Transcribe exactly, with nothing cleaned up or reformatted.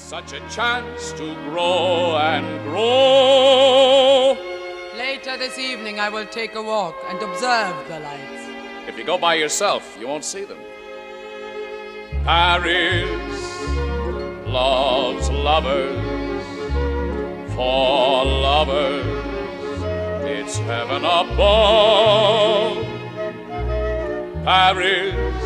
such a chance to grow and grow. Later this evening, I will take a walk and observe the lights. If you go by yourself, you won't see them. Paris loves lovers, for lovers, it's heaven above. Paris